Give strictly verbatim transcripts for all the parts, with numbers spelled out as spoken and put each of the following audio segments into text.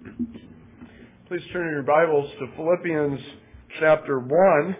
Please turn your Bibles to Philippians chapter one.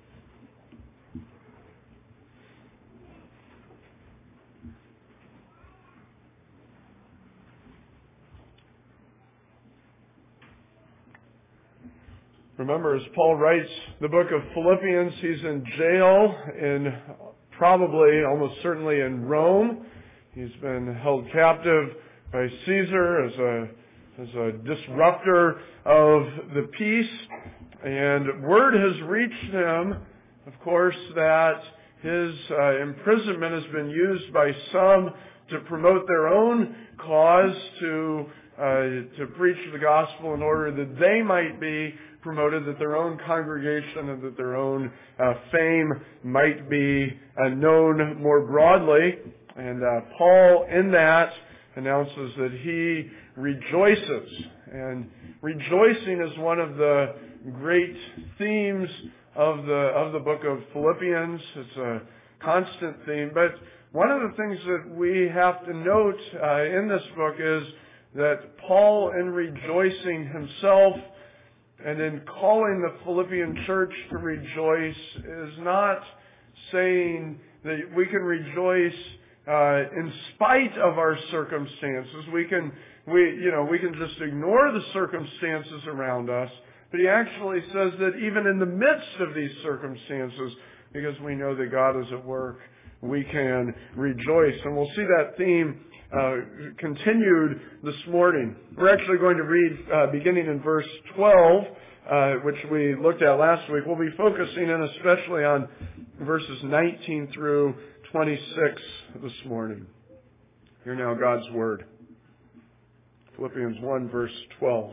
Remember, as Paul writes the book of Philippians, he's in jail in probably, almost certainly in Rome. He's been held captive by Caesar as a as a disruptor of the peace. And word has reached him, of course, that his uh, imprisonment has been used by some to promote their own cause, to uh, to preach the gospel in order that they might be promoted, that their own congregation and that their own uh, fame might be uh, known more broadly. And uh, Paul, in that, announces that he rejoices. And rejoicing is one of the great themes of the of the book of Philippians. It's a constant theme. But one of the things that we have to note uh, in this book is that Paul, in rejoicing himself and in calling the Philippian church to rejoice, is not saying that we can rejoice uh, in spite of our circumstances. We can, we, you know, we can just ignore the circumstances around us. But he actually says that even in the midst of these circumstances, because we know that God is at work, we can rejoice. And we'll see that theme uh, continued this morning. We're actually going to read uh, beginning in verse twelve, uh, which we looked at last week. We'll be focusing in especially on verses nineteen through twenty-six this morning. Hear now God's Word. Philippians one, verse twelve.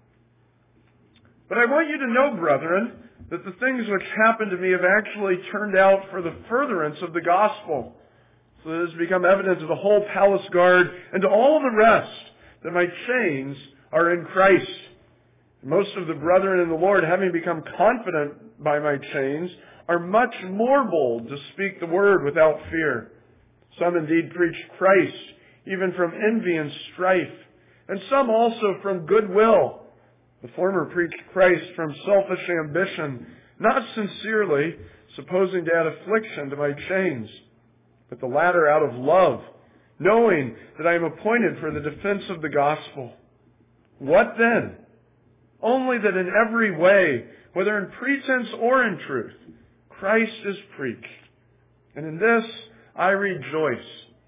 But I want you to know, brethren, that the things which happened to me have actually turned out for the furtherance of the gospel, so that it has become evident to the whole palace guard and to all the rest that my chains are in Christ. Most of the brethren in the Lord, having become confident by my chains, are much more bold to speak the word without fear. Some indeed preach Christ, even from envy and strife, and some also from goodwill. The former preached Christ from selfish ambition, not sincerely, supposing to add affliction to my chains, but the latter out of love, knowing that I am appointed for the defense of the gospel. What then? Only that in every way, whether in pretense or in truth, Christ is preached. And in this I rejoice.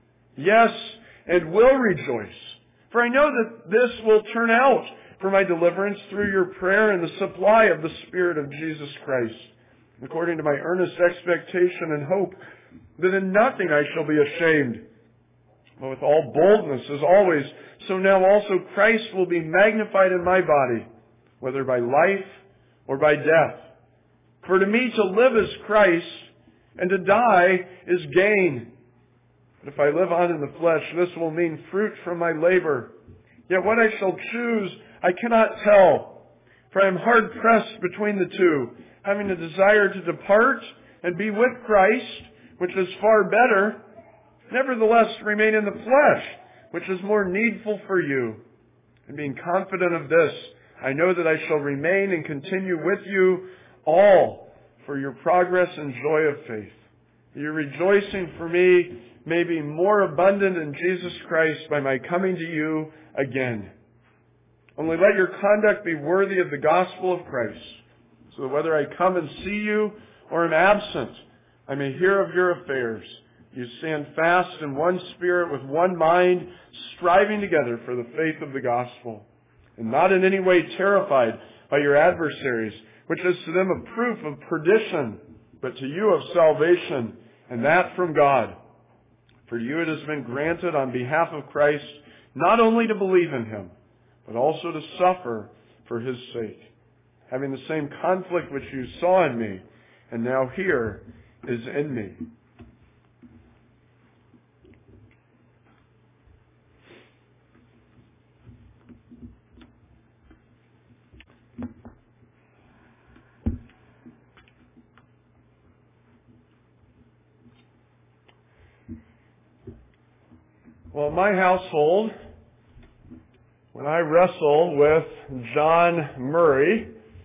Yes, and will rejoice. For I know that this will turn out for my deliverance through your prayer and the supply of the Spirit of Jesus Christ, according to my earnest expectation and hope, that in nothing I shall be ashamed, but with all boldness, as always, so now also Christ will be magnified in my body, whether by life or by death. For to me to live is Christ, and to die is gain. But if I live on in the flesh, this will mean fruit from my labor. Yet what I shall choose, I cannot tell, for I am hard pressed between the two, having a desire to depart and be with Christ, which is far better, nevertheless remain in the flesh, which is more needful for you. And being confident of this, I know that I shall remain and continue with you all for your progress and joy of faith. Your rejoicing for me may be more abundant in Jesus Christ by my coming to you again. Only let your conduct be worthy of the gospel of Christ, so that whether I come and see you or am absent, I may hear of your affairs. You stand fast in one spirit with one mind, striving together for the faith of the gospel, and not in any way terrified by your adversaries, which is to them a proof of perdition, but to you of salvation, and that from God. For you it has been granted on behalf of Christ not only to believe in Him, but also to suffer for His sake, having the same conflict which you saw in me, and now here is in me. Well, in my household, when I wrestle with John Murray,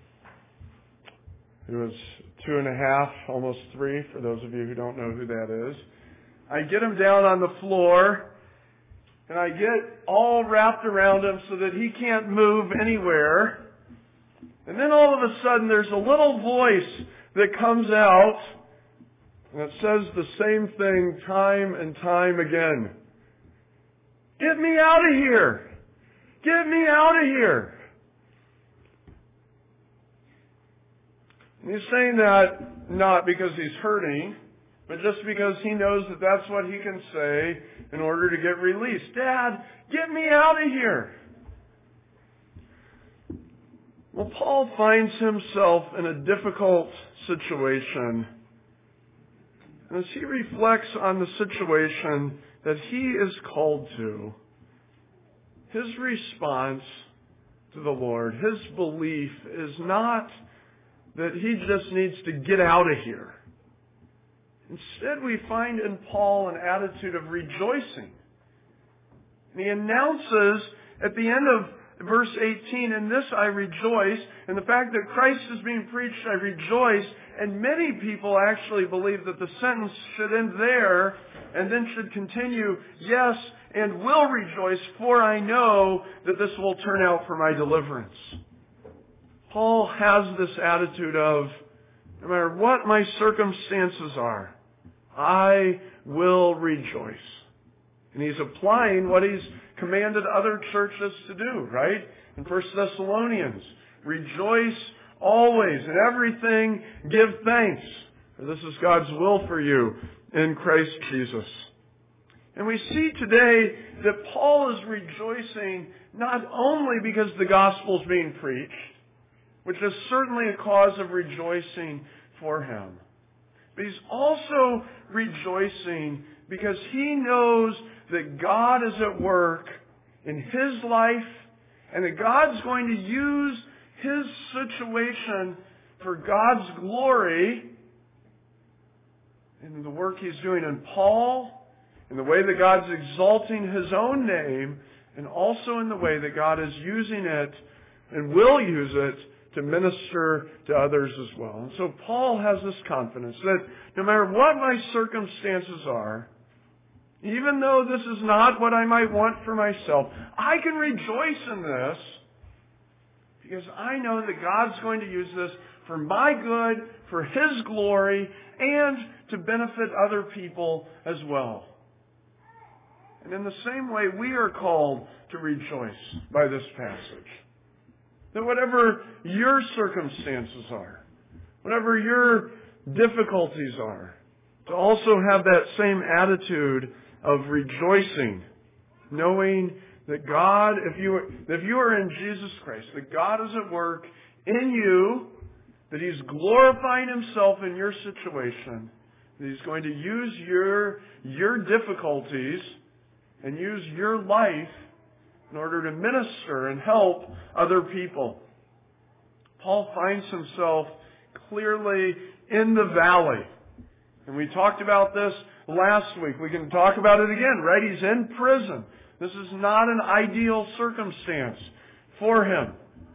who is two and a half, almost three, for those of you who don't know who that is, I get him down on the floor, and I get all wrapped around him so that he can't move anywhere. And then all of a sudden there's a little voice that comes out, and it says the same thing time and time again. Get me out of here! Get me out of here! And he's saying that not because he's hurting, but just because he knows that that's what he can say in order to get released. Dad, get me out of here! Well, Paul finds himself in a difficult situation. And as he reflects on the situation that he is called to, his response to the Lord, his belief is not that he just needs to get out of here. Instead, we find in Paul an attitude of rejoicing. And he announces at the end of verse eighteen, in this I rejoice, and the fact that Christ is being preached, I rejoice. And many people actually believe that the sentence should end there and then should continue, yes, and will rejoice, for I know that this will turn out for my deliverance. Paul has this attitude of, no matter what my circumstances are, I will rejoice. And he's applying what he's commanded other churches to do, right? In First Thessalonians, rejoice always, in everything give thanks, for this is God's will for you in Christ Jesus. And we see today that Paul is rejoicing not only because the gospel is being preached, which is certainly a cause of rejoicing for him, but he's also rejoicing because he knows that God is at work in his life and that God's going to use his situation for God's glory in the work he's doing in Paul, in the way that God's exalting his own name, and also in the way that God is using it and will use it to minister to others as well. And so Paul has this confidence that no matter what my circumstances are, even though this is not what I might want for myself, I can rejoice in this because I know that God's going to use this for my good, for his glory, and to benefit other people as well. And in the same way, we are called to rejoice by this passage. That whatever your circumstances are, whatever your difficulties are, to also have that same attitude of rejoicing, knowing that God, if you, if you are in Jesus Christ, that God is at work in you, that he's glorifying himself in your situation, that he's going to use your, your difficulties and use your life in order to minister and help other people. Paul finds himself clearly in the valley. And we talked about this last week. We can talk about it again, right? He's in prison. This is not an ideal circumstance for him.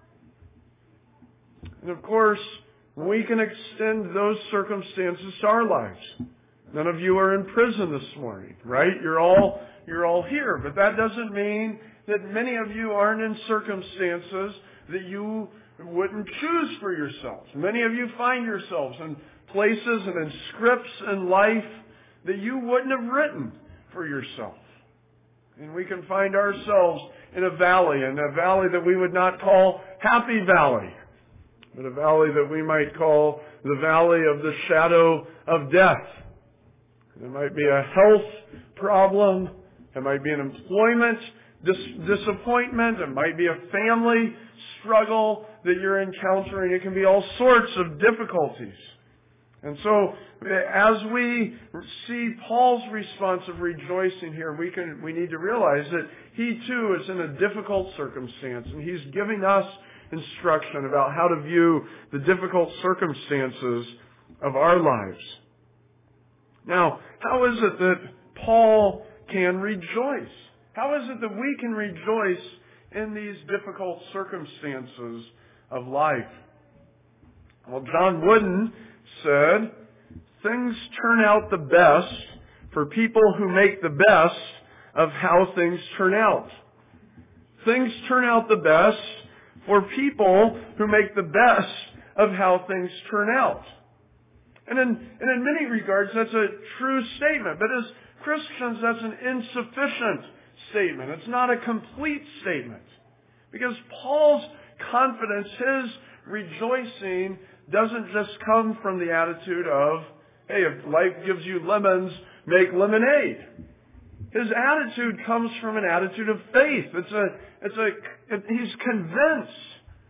And of course, we can extend those circumstances to our lives. None of you are in prison this morning, right? You're all, you're all here. But that doesn't mean that many of you aren't in circumstances that you wouldn't choose for yourselves. Many of you find yourselves in places and in scripts in life that you wouldn't have written for yourself. And we can find ourselves in a valley, in a valley that we would not call Happy Valley, but a valley that we might call the valley of the shadow of death. There might be a health problem. It might be an employment dis- disappointment. It might be a family struggle that you're encountering. It can be all sorts of difficulties. And so, as we see Paul's response of rejoicing here, we can we need to realize that he too is in a difficult circumstance, and he's giving us instruction about how to view the difficult circumstances of our lives. Now, how is it that Paul can rejoice? How is it that we can rejoice in these difficult circumstances of life? Well, John Wooden said, things turn out the best for people who make the best of how things turn out. Things turn out the best for people who make the best of how things turn out. And in, and in many regards, that's a true statement. But as Christians, that's an insufficient statement. It's not a complete statement. Because Paul's confidence, his rejoicing, doesn't just come from the attitude of, hey, if life gives you lemons, make lemonade. His attitude comes from an attitude of faith. It's a, it's a, it, he's convinced.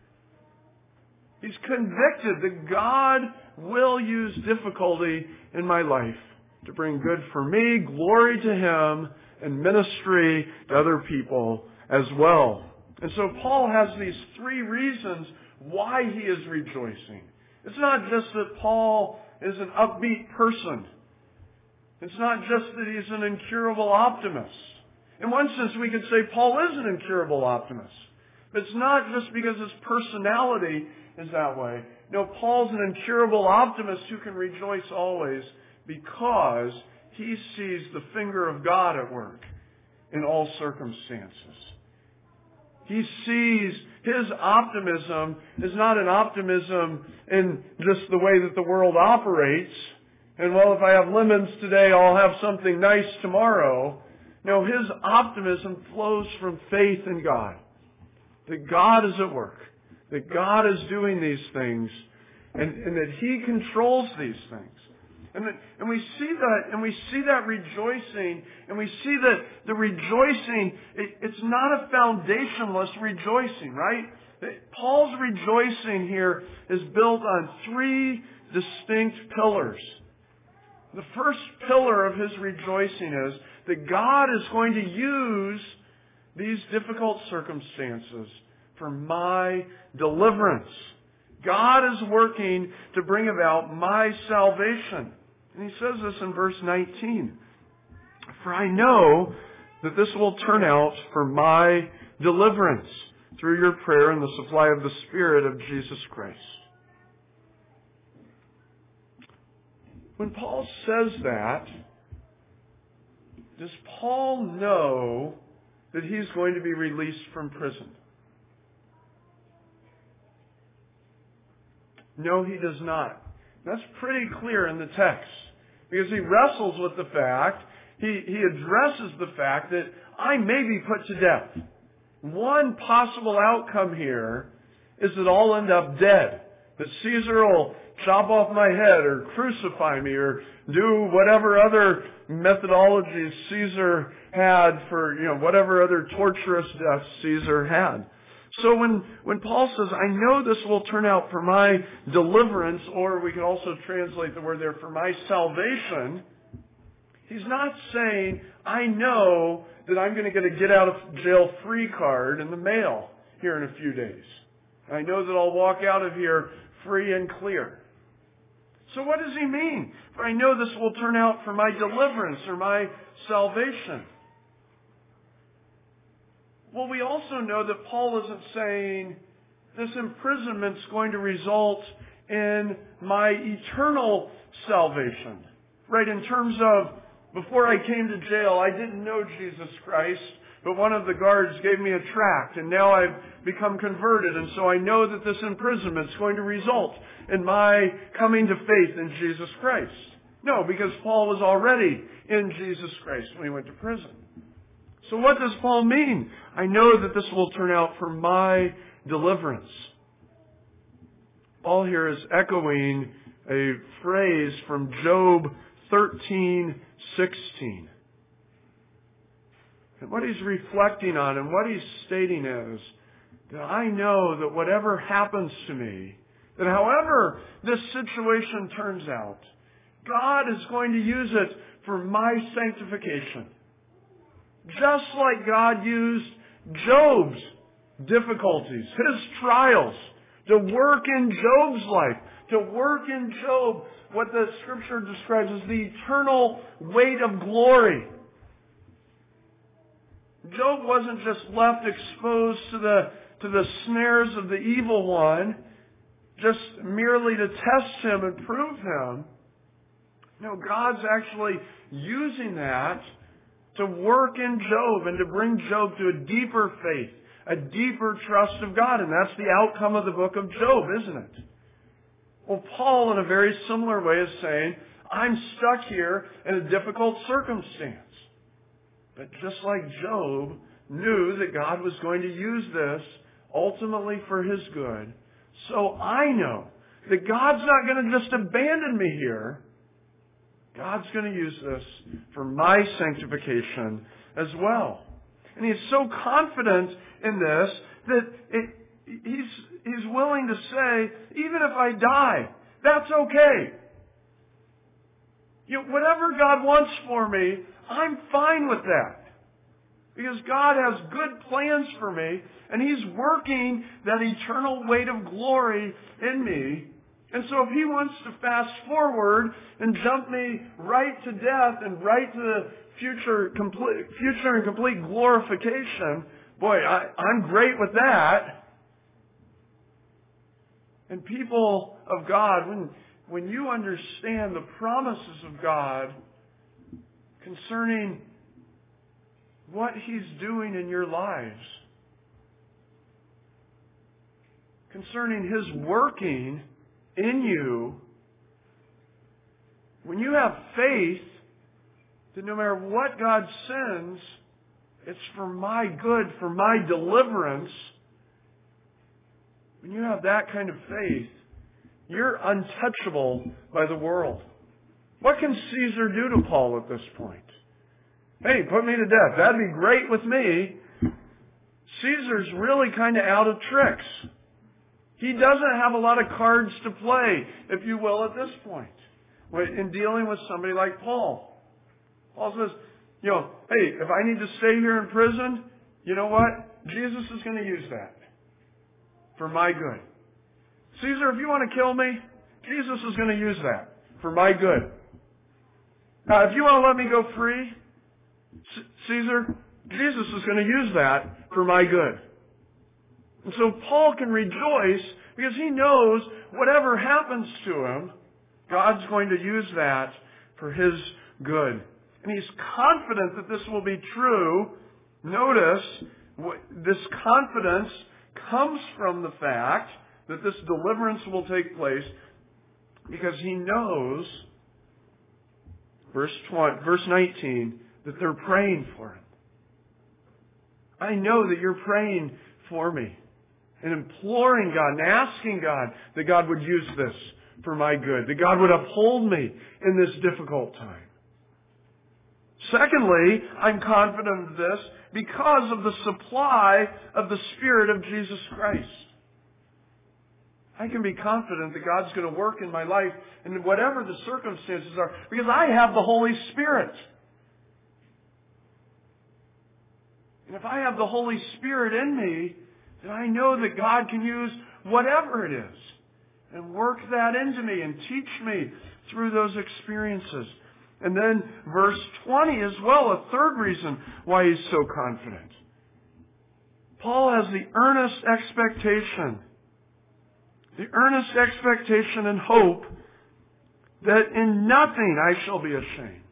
He's convicted that God will use difficulty in my life to bring good for me, glory to Him, and ministry to other people as well. And so Paul has these three reasons why he is rejoicing. It's not just that Paul is an upbeat person. It's not just that he's an incurable optimist. In one sense, we could say Paul is an incurable optimist. But it's not just because his personality is that way. No, Paul's an incurable optimist who can rejoice always because he sees the finger of God at work in all circumstances. He sees his optimism is not an optimism in just the way that the world operates. And well, if I have lemons today, I'll have something nice tomorrow. No, his optimism flows from faith in God. That God is at work. That God is doing these things. And, and that He controls these things. And, that, and we see that, and we see that rejoicing, and we see that the rejoicing, it, it's not a foundationless rejoicing, right? Paul's rejoicing here is built on three distinct pillars. The first pillar of his rejoicing is that God is going to use these difficult circumstances for my deliverance. God is working to bring about my salvation. And he says this in verse nineteen. For I know that this will turn out for my deliverance through your prayer and the supply of the Spirit of Jesus Christ. When Paul says that, does Paul know that he's going to be released from prison? No, he does not. That's pretty clear in the text. Because he wrestles with the fact, he, he addresses the fact that I may be put to death. One possible outcome here is that I'll end up dead. That Caesar will chop off my head or crucify me or do whatever other methodologies Caesar had for, you know, whatever other torturous deaths Caesar had. So when, when Paul says, I know this will turn out for my deliverance, or we can also translate the word there for my salvation, he's not saying, I know that I'm going to get a get out of jail free card in the mail here in a few days. I know that I'll walk out of here free and clear. So what does he mean? For I know this will turn out for my deliverance or my salvation. Well, we also know that Paul isn't saying this imprisonment's going to result in my eternal salvation. Right, in terms of, before I came to jail, I didn't know Jesus Christ, but one of the guards gave me a tract, and now I've become converted, and so I know that this imprisonment's going to result in my coming to faith in Jesus Christ. No, because Paul was already in Jesus Christ when he went to prison. So what does Paul mean? I know that this will turn out for my deliverance. Paul here is echoing a phrase from Job thirteen sixteen. And what he's reflecting on and what he's stating is that I know that whatever happens to me, that however this situation turns out, God is going to use it for my sanctification. Just like God used Job's difficulties, his trials, to work in Job's life, to work in Job what the Scripture describes as the eternal weight of glory. Job wasn't just left exposed to the, to the snares of the evil one, just merely to test him and prove him. No, God's actually using that to work in Job and to bring Job to a deeper faith, a deeper trust of God. And that's the outcome of the book of Job, isn't it? Well, Paul, in a very similar way, is saying, I'm stuck here in a difficult circumstance. But just like Job knew that God was going to use this ultimately for his good, so I know that God's not going to just abandon me here. God's going to use this for my sanctification as well. And he's so confident in this that it, he's, he's willing to say, even if I die, that's okay. You know, whatever God wants for me, I'm fine with that. Because God has good plans for me, and He's working that eternal weight of glory in me. And so if He wants to fast forward and jump me right to death and right to the future, complete, future and complete glorification, boy, I, I'm great with that. And people of God, when, when you understand the promises of God concerning what He's doing in your lives, concerning His working in you, when you have faith that no matter what God sends, it's for my good, for my deliverance, when you have that kind of faith, you're untouchable by the world. What can Caesar do to Paul at this point? Hey, put me to death. That'd be great with me. Caesar's really kind of out of tricks. He doesn't have a lot of cards to play, if you will, at this point, in dealing with somebody like Paul. Paul says, you know, hey, if I need to stay here in prison, you know what? Jesus is going to use that for my good. Caesar, if you want to kill me, Jesus is going to use that for my good. Now, if you want to let me go free, C- Caesar, Jesus is going to use that for my good. And so Paul can rejoice because he knows whatever happens to him, God's going to use that for his good. And he's confident that this will be true. Notice, this confidence comes from the fact that this deliverance will take place because he knows, verse twenty, verse nineteen, that they're praying for him. I know that you're praying for me and imploring God and asking God that God would use this for my good, that God would uphold me in this difficult time. Secondly, I'm confident of this because of the supply of the Spirit of Jesus Christ. I can be confident that God's going to work in my life and whatever the circumstances are because I have the Holy Spirit. And if I have the Holy Spirit in me, then I know that God can use whatever it is and work that into me and teach me through those experiences. And then verse twenty as well, a third reason why he's so confident. Paul has the earnest expectation, the earnest expectation and hope that in nothing I shall be ashamed.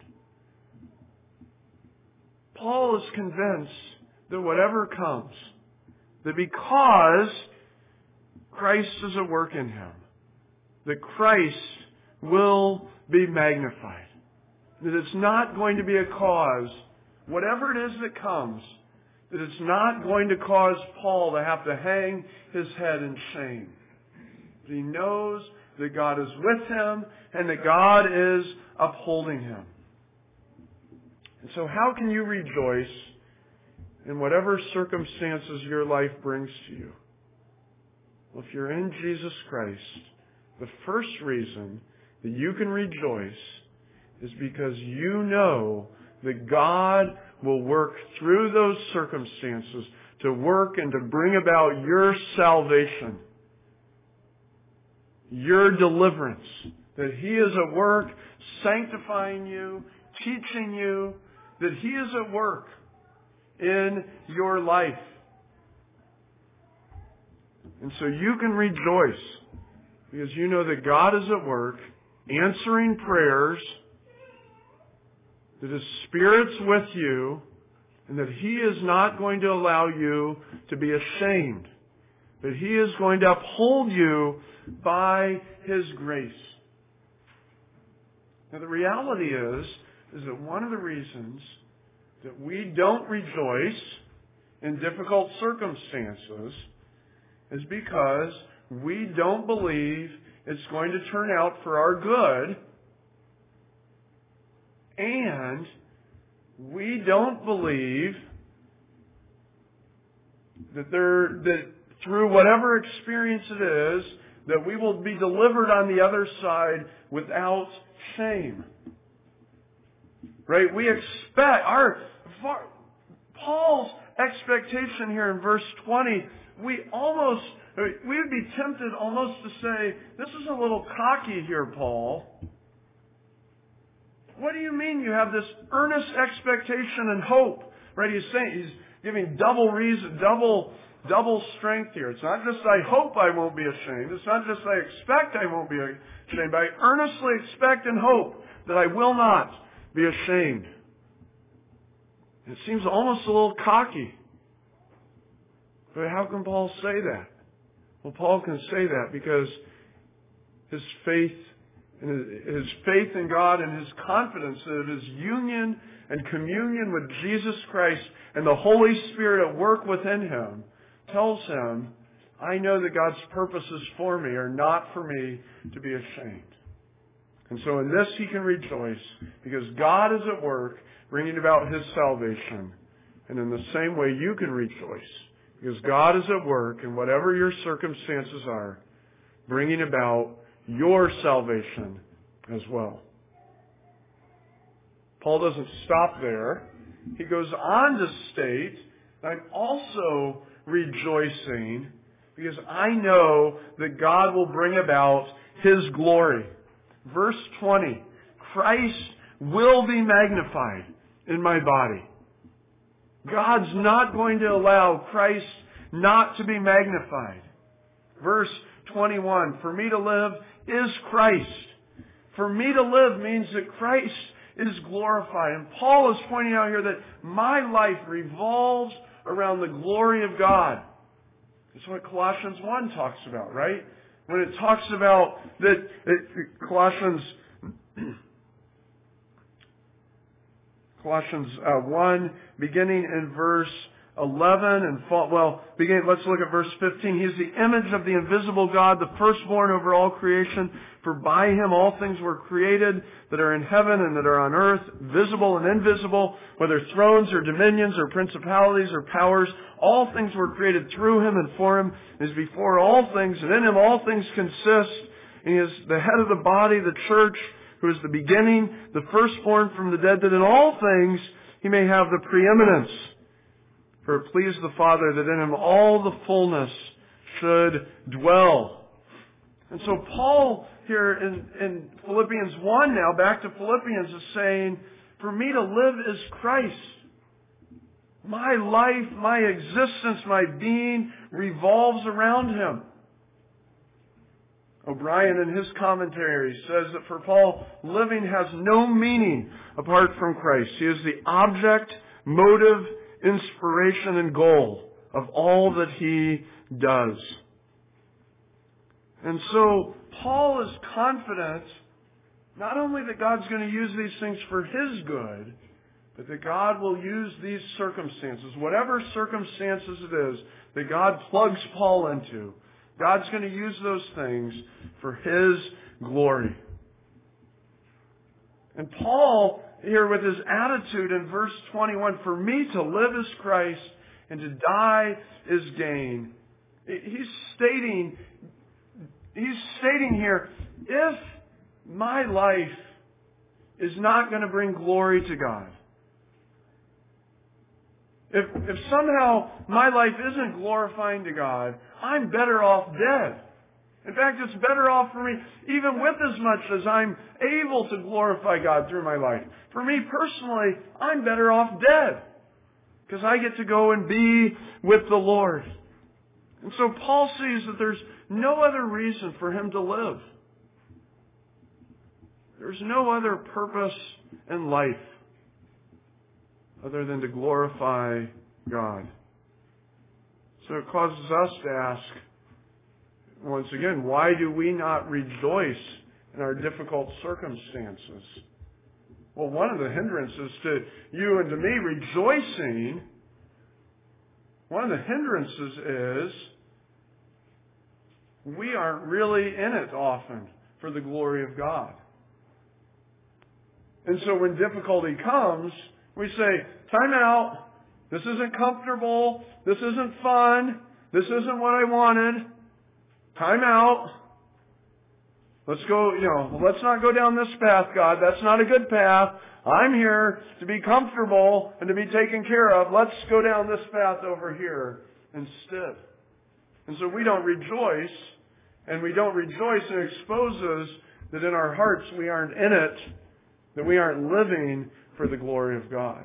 Paul is convinced that whatever comes, that because Christ is at work in him, that Christ will be magnified. That it's not going to be a cause, whatever it is that comes, that it's not going to cause Paul to have to hang his head in shame. But he knows that God is with him and that God is upholding him. And so how can you rejoice in whatever circumstances your life brings to you? Well, if you're in Jesus Christ, the first reason that you can rejoice is because you know that God will work through those circumstances to work and to bring about your salvation, your deliverance, that He is at work sanctifying you, teaching you, that He is at work in your life. And so you can rejoice because you know that God is at work, answering prayers, that His Spirit's with you, and that He is not going to allow you to be ashamed. That He is going to uphold you by His grace. Now the reality is, is that one of the reasons that we don't rejoice in difficult circumstances is because we don't believe it's going to turn out for our good, and we don't believe that there that through whatever experience it is, that we will be delivered on the other side without shame. Right? We expect our Paul's expectation here in verse twenty, we almost we would be tempted almost to say, this is a little cocky here, Paul. What do you mean you have this earnest expectation and hope? Right? He's saying, he's giving double reason, double, double strength here. It's not just I hope I won't be ashamed. It's not just I expect I won't be ashamed. But I earnestly expect and hope that I will not be ashamed. It seems almost a little cocky. But how can Paul say that? Well, Paul can say that because his faith his faith in God and his confidence that his union and communion with Jesus Christ and the Holy Spirit at work within him tells him, I know that God's purposes for me are not for me to be ashamed. And so in this he can rejoice because God is at work bringing about His salvation. And in the same way you can rejoice because God is at work in whatever your circumstances are, bringing about your salvation as well. Paul doesn't stop there. He goes on to state, I'm also rejoicing because I know that God will bring about His glory. Verse twenty, Christ will be magnified in my body. God's not going to allow Christ not to be magnified. Verse twenty-one, for me to live is Christ. For me to live means that Christ is glorified. And Paul is pointing out here that my life revolves around the glory of God. That's what Colossians one talks about, right? When it talks about that, that Colossians Colossians uh, one, beginning in verse eleven and well, begin. Let's look at verse fifteen. He is the image of the invisible God, the firstborn over all creation. For by Him all things were created that are in heaven and that are on earth, visible and invisible, whether thrones or dominions or principalities or powers. All things were created through Him and for Him. He is before all things, and in Him all things consist. And He is the head of the body, the church, who is the beginning, the firstborn from the dead, that in all things He may have the preeminence. For it pleased the Father that in Him all the fullness should dwell. And so Paul here in, in Philippians one now, back to Philippians, is saying, for me to live is Christ. My life, my existence, my being revolves around Him. O'Brien in his commentary says that for Paul, living has no meaning apart from Christ. He is the object, motive, inspiration, and goal of all that he does. And so Paul is confident not only that God's going to use these things for His good, but that God will use these circumstances, whatever circumstances it is that God plugs Paul into, God's going to use those things for His glory. And Paul, here with his attitude in verse twenty-one, for me to live is Christ and to die is gain. He's stating, he's stating here, if my life is not going to bring glory to God, if, if somehow my life isn't glorifying to God, I'm better off dead. In fact, it's better off for me, even with as much as I'm able to glorify God through my life. For me personally, I'm better off dead. because I get to go and be with the Lord. And so Paul sees that there's no other reason for him to live. There's no other purpose in life other than to glorify God. So it causes us to ask, once again, why do we not rejoice in our difficult circumstances? Well, one of the hindrances to you and to me rejoicing, one of the hindrances is we aren't really in it often for the glory of God. And so when difficulty comes, we say, time out. This isn't comfortable. This isn't fun. This isn't what I wanted. Time out. Let's go, you know, let's not go down this path, God. That's not a good path. I'm here to be comfortable and to be taken care of. Let's go down this path over here instead. And so we don't rejoice, and we don't rejoice, and it exposes that in our hearts we aren't in it, that we aren't living for the glory of God.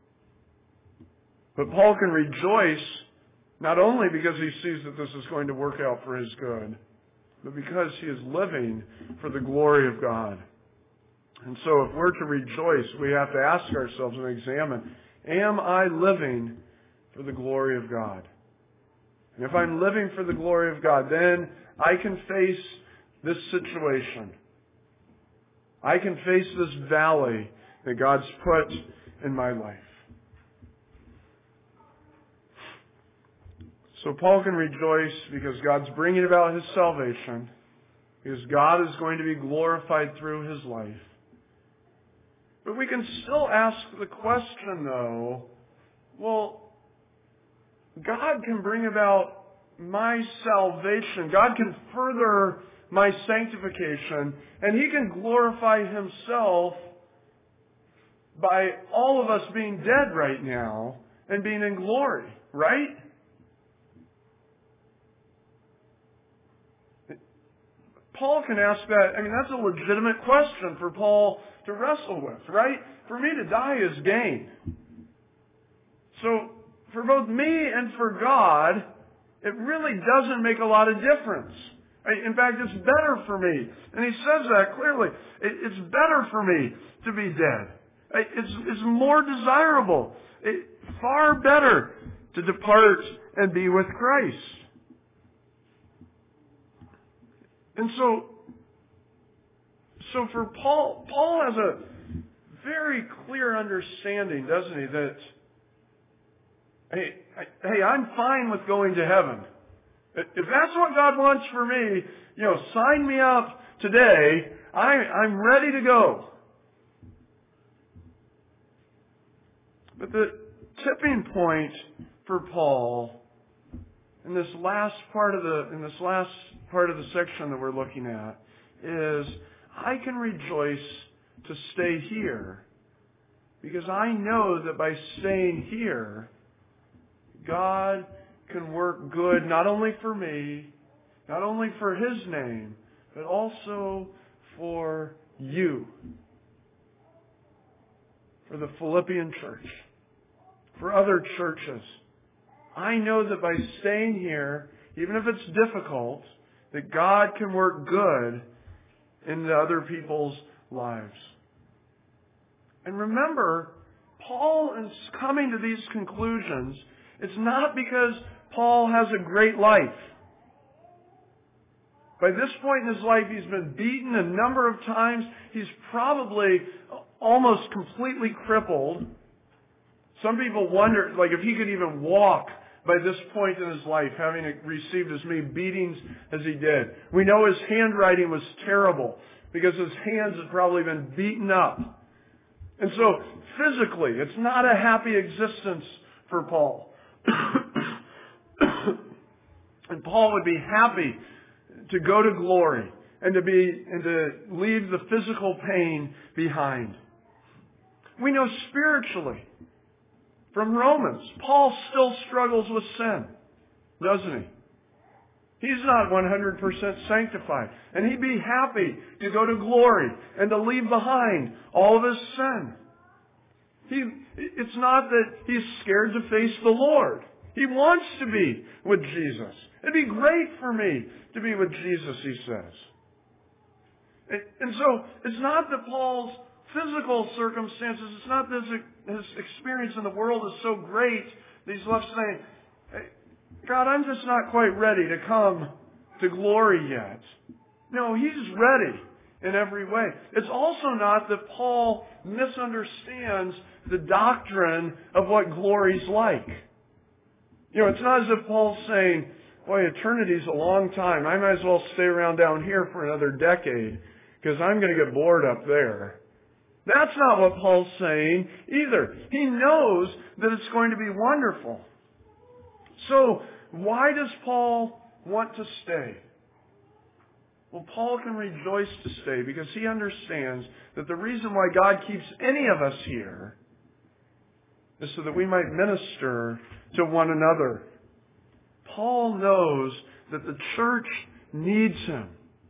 But Paul can rejoice not only because he sees that this is going to work out for his good, but because he is living for the glory of God. And so if we're to rejoice, we have to ask ourselves and examine, am I living for the glory of God? And if I'm living for the glory of God, then I can face this situation. I can face this valley that God's put in my life. So Paul can rejoice because God's bringing about his salvation, because God is going to be glorified through his life. But we can still ask the question, though, well, God can bring about my salvation. God can further my sanctification, and he can glorify himself by all of us being dead right now and being in glory, right? Paul can ask that. I mean, that's a legitimate question for Paul to wrestle with, right? For me to die is gain. So, for both me and for God, it really doesn't make a lot of difference. In fact, it's better for me. And he says that clearly. It's better for me to be dead. It's, it's more desirable. It, far better to depart and be with Christ. And so, so for Paul, Paul has a very clear understanding, doesn't he, that, hey, hey, I'm fine with going to heaven. If that's what God wants for me, you know, sign me up today. I, I'm ready to go. But the tipping point for Paul in this last part of the in this last part of the section that we're looking at is I can rejoice to stay here because I know that by staying here, God can work good not only for me, not only for his name, but also for you, for the Philippian church, for other churches. I know that by staying here, even if it's difficult, that God can work good into other people's lives. And remember, Paul is coming to these conclusions. It's not because Paul has a great life. By this point in his life, he's been beaten a number of times. He's probably almost completely crippled. Some people wonder, like, if he could even walk by this point in his life, having received as many beatings as he did. We know his handwriting was terrible because his hands had probably been beaten up. And so, physically, it's not a happy existence for Paul. And Paul would be happy to go to glory and to be and to leave the physical pain behind. We know spiritually from Romans, Paul still struggles with sin, doesn't he? He's not one hundred percent sanctified. And he'd be happy to go to glory and to leave behind all of his sin. He, It's not that he's scared to face the Lord. He wants to be with Jesus. It'd be great for me to be with Jesus, he says. And so, it's not that Paul's physical circumstances, it's not that his experience in the world is so great that he's left saying, hey, God, I'm just not quite ready to come to glory yet. No, he's ready in every way. It's also not that Paul misunderstands the doctrine of what glory's like. You know, it's not as if Paul's saying, boy, eternity's a long time. I might as well stay around down here for another decade because I'm going to get bored up there. That's not what Paul's saying either. He knows that it's going to be wonderful. So, why does Paul want to stay? Well, Paul can rejoice to stay because he understands that the reason why God keeps any of us here is so that we might minister to one another. Paul knows that the church needs him.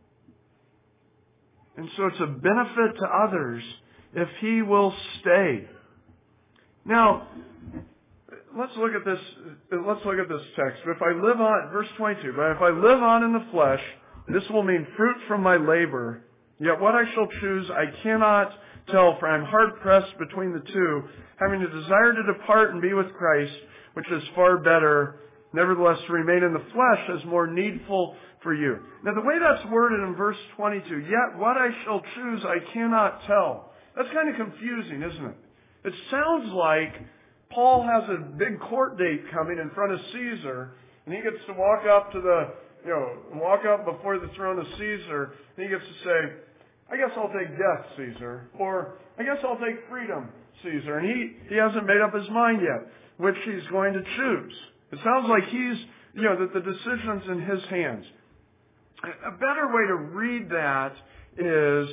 And so it's a benefit to others if he will stay. Now, let's look at this, let's look at this text. If I live on, verse twenty-two, but if I live on in the flesh, this will mean fruit from my labor. Yet what I shall choose I cannot tell, for I am hard pressed between the two, having a desire to depart and be with Christ, which is far better. Nevertheless, to remain in the flesh is more needful for you. Now the way that's worded in verse twenty-two, yet what I shall choose I cannot tell. That's kind of confusing, isn't it? It sounds like Paul has a big court date coming in front of Caesar, and he gets to walk up to the, you know, walk up before the throne of Caesar, and he gets to say, I guess I'll take death, Caesar, or I guess I'll take freedom, Caesar. And he, he hasn't made up his mind yet which he's going to choose. It sounds like he's, you know, that the decision's in his hands. A better way to read that is,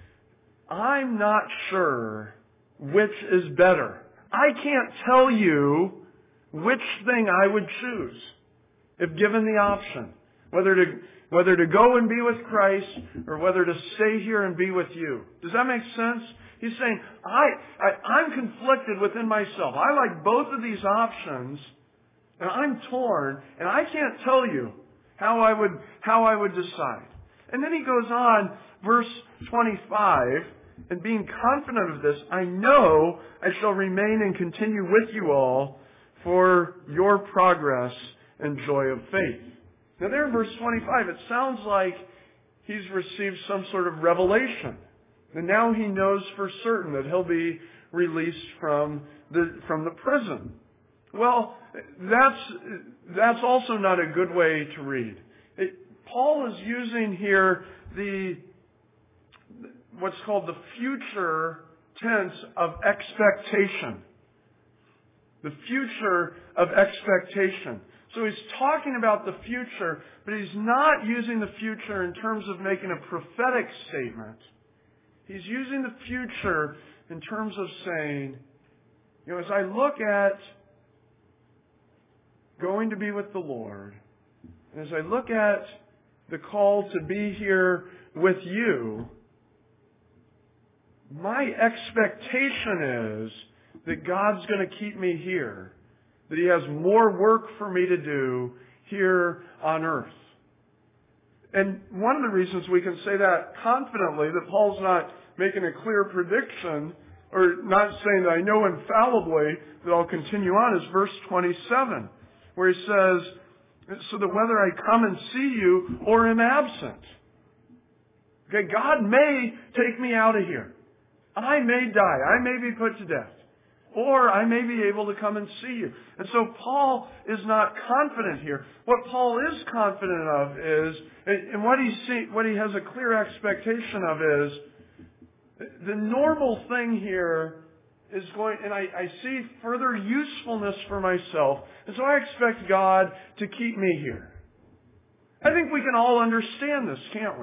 I'm not sure which is better. I can't tell you which thing I would choose if given the option. Whether to, whether to go and be with Christ or whether to stay here and be with you. Does that make sense? He's saying, I, I, I'm conflicted within myself. I like both of these options and I'm torn and I can't tell you how I would, how I would decide. And then he goes on, verse twenty-five, and being confident of this, I know I shall remain and continue with you all for your progress and joy of faith. Now there in verse twenty-five, it sounds like he's received some sort of revelation. And now he knows for certain that he'll be released from the, from the prison. Well, that's, that's also not a good way to read. It, Paul is using here the, what's called the future tense of expectation. The future of expectation. So he's talking about the future, but he's not using the future in terms of making a prophetic statement. He's using the future in terms of saying, you know, as I look at going to be with the Lord, and as I look at the call to be here with you, my expectation is that God's going to keep me here, that He has more work for me to do here on earth. And one of the reasons we can say that confidently, that Paul's not making a clear prediction, or not saying that I know infallibly that I'll continue on, is verse twenty-seven, where he says, so that whether I come and see you or am absent. Okay, God may take me out of here. I may die. I may be put to death. Or I may be able to come and see you. And so Paul is not confident here. What Paul is confident of is, and what he see, what he has a clear expectation of is, the normal thing here is going, and I, I see further usefulness for myself, and so I expect God to keep me here. I think we can all understand this, can't we?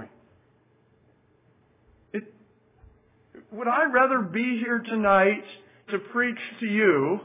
It, would I rather be here tonight to preach to you,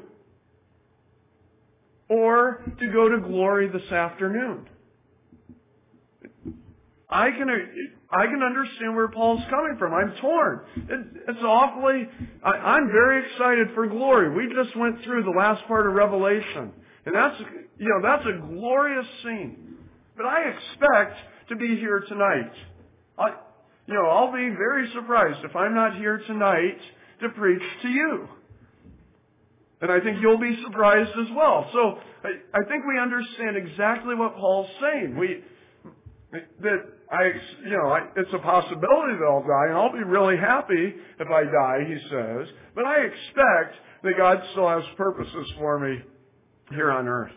or to go to glory this afternoon? I can I can understand where Paul's coming from. I'm torn. It, it's awfully. I, I'm very excited for glory. We just went through the last part of Revelation, and that's you know that's a glorious scene. But I expect to be here tonight. I, you know, I'll be very surprised if I'm not here tonight to preach to you. And I think you'll be surprised as well. So I, I think we understand exactly what Paul's saying. We that I, you know, I, it's a possibility that I'll die, and I'll be really happy if I die, he says. But I expect that God still has purposes for me here on earth.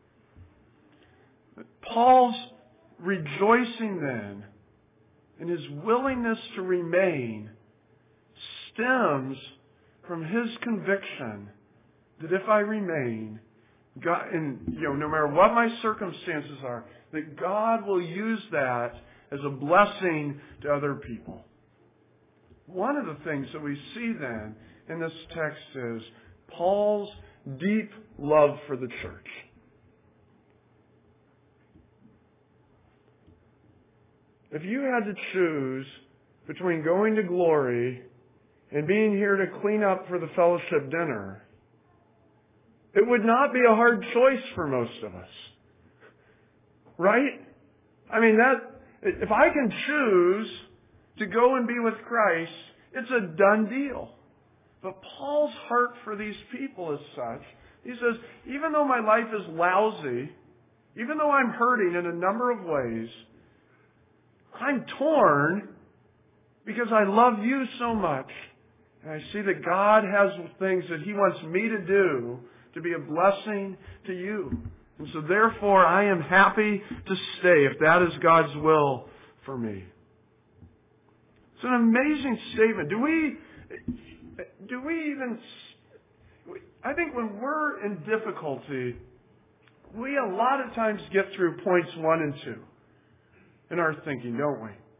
Paul's rejoicing then in his willingness to remain stems from his conviction that if I remain, God, and you know, no matter what my circumstances are, that God will use that as a blessing to other people. One of the things that we see then in this text is Paul's deep love for the church. If you had to choose between going to glory and being here to clean up for the fellowship dinner, it would not be a hard choice for most of us. Right? I mean, that if I can choose to go and be with Christ, it's a done deal. But Paul's heart for these people is such, he says, even though my life is lousy, even though I'm hurting in a number of ways, I'm torn because I love you so much. And I see that God has things that He wants me to do to be a blessing to you. And so therefore I am happy to stay if that is God's will for me. It's an amazing statement. Do we, do we even, I think when we're in difficulty, we a lot of times get through points one and two in our thinking, don't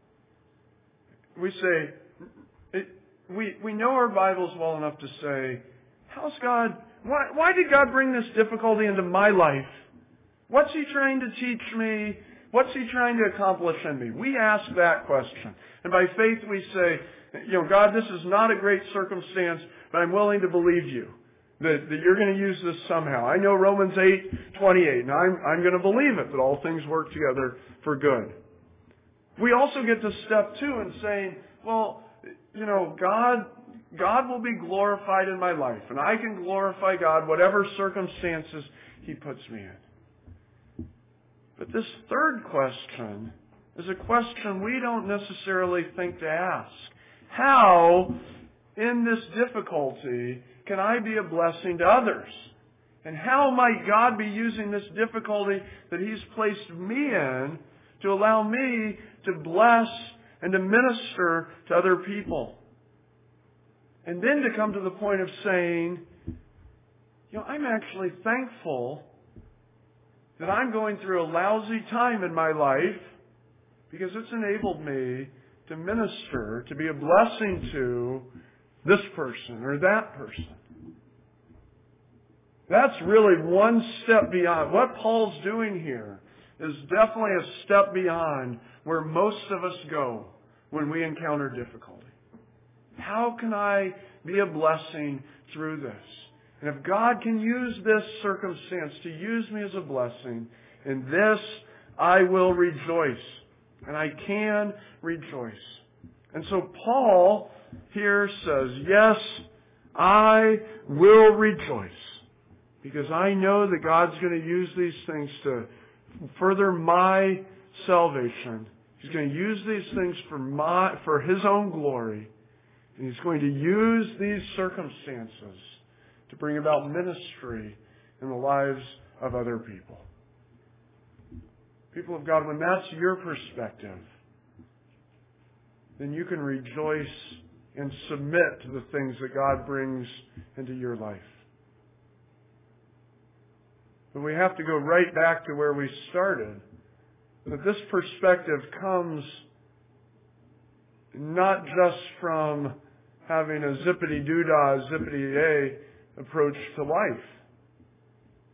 we? We say, it, we, we know our Bibles well enough to say, how's God, why, why did God bring this difficulty into my life? What's He trying to teach me? What's He trying to accomplish in me? We ask that question. And by faith we say, you know, God, this is not a great circumstance, but I'm willing to believe you. That, that you're going to use this somehow. I know Romans eight twenty-eight, and I'm, I'm going to believe it, that all things work together for good. We also get to step two and saying, well, you know, God, God will be glorified in my life, and I can glorify God whatever circumstances He puts me in. But this third question is a question we don't necessarily think to ask. How, in this difficulty, can I be a blessing to others? And how might God be using this difficulty that He's placed me in to allow me to bless and to minister to other people? And then to come to the point of saying, you know, I'm actually thankful that I'm going through a lousy time in my life because it's enabled me to minister, to be a blessing to this person or that person. That's really one step beyond. What Paul's doing here is definitely a step beyond where most of us go when we encounter difficulty. How can I be a blessing through this? And if God can use this circumstance to use me as a blessing, in this I will rejoice. And I can rejoice. And so Paul here says, yes, I will rejoice. Because I know that God's going to use these things to further my salvation. He's going to use these things for my, for His own glory. And He's going to use these circumstances to bring about ministry in the lives of other people. People of God, when that's your perspective, then you can rejoice and submit to the things that God brings into your life. But we have to go right back to where we started. That this perspective comes not just from having a zippity-doo-dah, zippity-yay approach to life.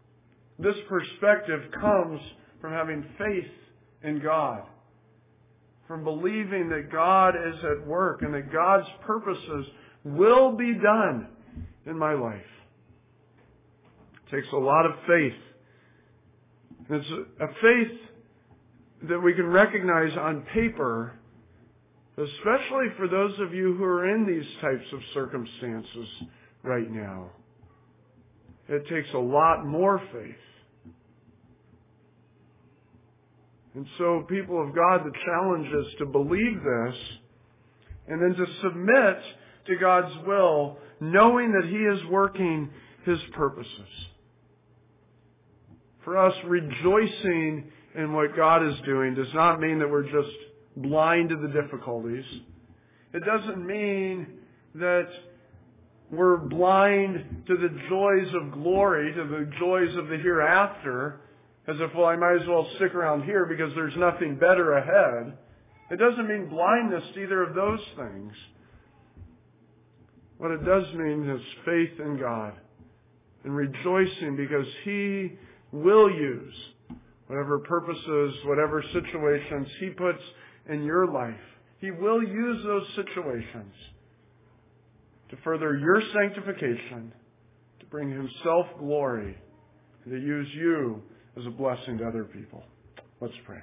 This perspective comes from having faith in God. from believing that God is at work and that God's purposes will be done in my life. It takes a lot of faith. It's a faith that we can recognize on paper, especially for those of you who are in these types of circumstances right now. It takes a lot more faith. And so, people of God, the challenge is to believe this and then to submit to God's will, knowing that He is working His purposes. For us, rejoicing in what God is doing does not mean that we're just blind to the difficulties. It doesn't mean that we're blind to the joys of glory, to the joys of the hereafter, as if, well, I might as well stick around here because there's nothing better ahead. It doesn't mean blindness to either of those things. What it does mean is faith in God and rejoicing because He will use whatever purposes, whatever situations He puts in your life. He will use those situations to further your sanctification, to bring Himself glory, and to use you as a blessing to other people. Let's pray.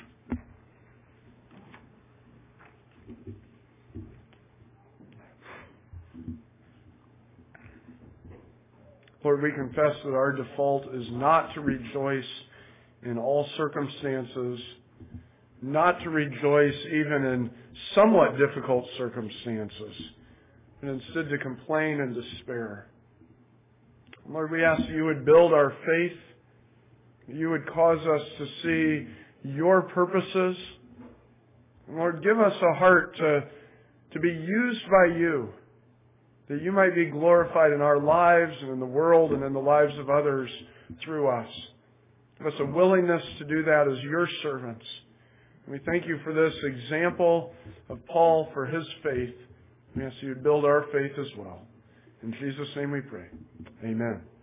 Lord, we confess that our default is not to rejoice in all circumstances, not to rejoice even in somewhat difficult circumstances, but instead to complain and despair. Lord, we ask that You would build our faith, that You would cause us to see Your purposes. And Lord, give us a heart to, to be used by You, that You might be glorified in our lives and in the world and in the lives of others through us. Give us a willingness to do that as Your servants. And we thank You for this example of Paul, for his faith. We ask You to build our faith as well. In Jesus' name we pray. Amen.